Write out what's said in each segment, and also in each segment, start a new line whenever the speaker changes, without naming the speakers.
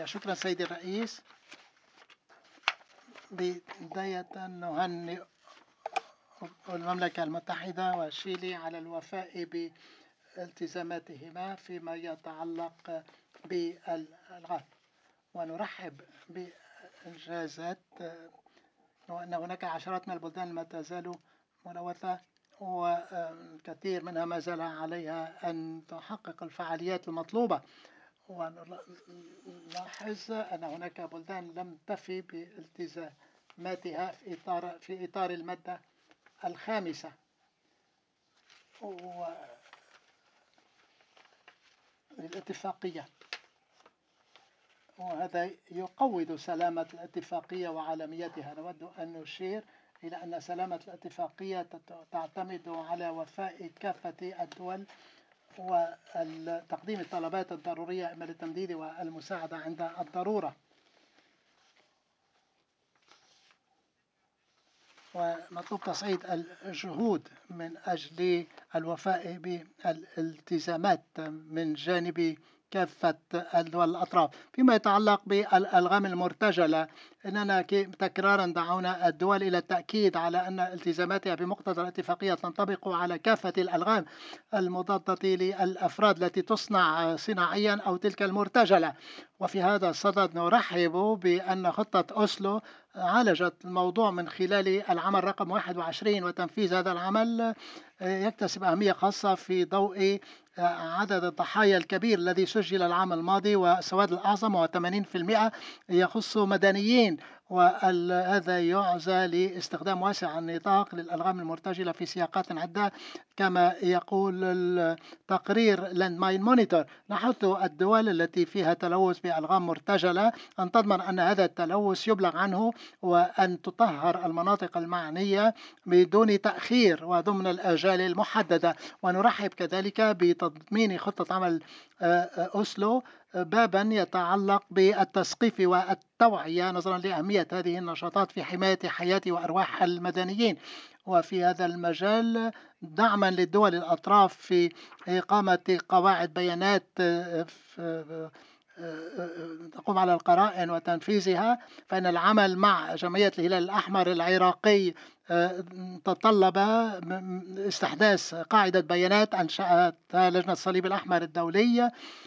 الدولية. شكرا سيدي الرئيس. بداية نهنئ المملكة المتحدة وشيلي على الوفاء بالتزاماتهما فيما يتعلق بالغاز، ونرحب بإنجازات وأن هناك عشرات من البلدان ما تزال ملوثة، وكثير منها ما زال عليها أن تحقق الفعاليات المطلوبة. ونلاحظ أن هناك بلدان لم تفي بالتزاماتها في إطار المادة الخامسة، للاتفاقية، وهذا يقوض سلامة الاتفاقية وعالميتها. نود أن نشير إلى أن سلامة الاتفاقية تعتمد على وفاء كافة الدول وتقديم الطلبات الضرورية إما للتمديد والمساعدة عند الضرورة. ومطلوب تصعيد الجهود من أجل الوفاء بالالتزامات من جانب كافة الدول الأطراف. فيما يتعلق بالألغام المرتجلة، إننا تكرارا دعونا الدول إلى التأكيد على أن التزاماتها بمقتضى الاتفاقية تنطبق على كافة الألغام المضادة للأفراد التي تصنع صناعيا أو تلك المرتجلة. وفي هذا الصدد نرحب بأن خطة أوسلو عالجت الموضوع من خلال العمل رقم 21، وتنفيذ هذا العمل يكتسب أهمية خاصة في ضوء عدد الضحايا الكبير الذي سجل العام الماضي، والسواد الأعظم و 80% يخص مدنيين، وهذا يعزى لاستخدام واسع النطاق للألغام المرتجلة في سياقات عدة كما يقول التقرير لاند ماين مونيتور. نحث الدول التي فيها تلوث بألغام مرتجلة أن تضمن أن هذا التلوث يبلغ عنه، وأن تطهر المناطق المعنية بدون تأخير وضمن الآجال المحددة. ونرحب كذلك بتضمين خطة عمل أوسلو بابا يتعلق بالتثقيف والتوعية نظرا لأهمية هذه النشاطات في حماية حياة وأرواح المدنيين. وفي هذا المجال دعما للدول الأطراف في إقامة قواعد بيانات تقوم على القرائن وتنفيذها، فإن العمل مع جمعية الهلال الأحمر العراقي تطلب استحداث قاعدة بيانات أنشأتها لجنة الصليب الأحمر الدولي،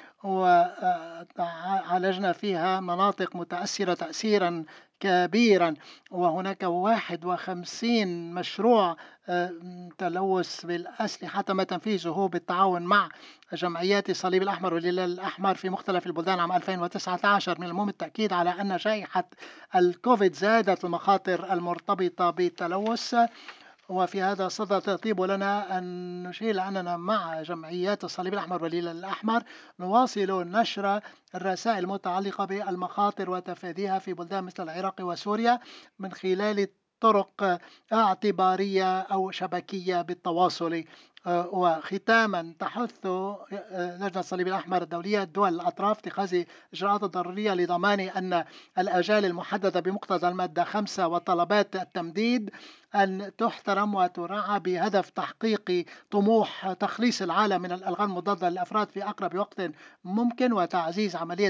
وعالجنا فيها مناطق متأثرة تأثيرا كبيرا. وهناك 51 مشروع تلوث بالأسلحة تم تنفيذه بالتعاون مع جمعيات الصليب الأحمر والهلال الأحمر في مختلف البلدان عام 2019. من المهم التأكيد على أن جائحة الكوفيد زادت المخاطر المرتبطة بالتلوث. وفي هذا الصدد تطيب لنا أن نشير أننا مع جمعيات الصليب الأحمر والهلال الأحمر نواصل نشر الرسائل المتعلقة بالمخاطر وتفاديها في بلدان مثل العراق وسوريا من خلال طرق اعتبارية أو شبكية بالتواصل. وختاما تحث لجنة الصليب الأحمر الدولية الدول الأطراف اتخاذ إجراءات ضرورية لضمان أن الآجال المحددة بمقتضى المادة 5 وطلبات التمديد أن تحترم وتراعى بهدف تحقيق طموح تخليص العالم من الألغام المضادة للأفراد في أقرب وقت ممكن، وتعزيز عملية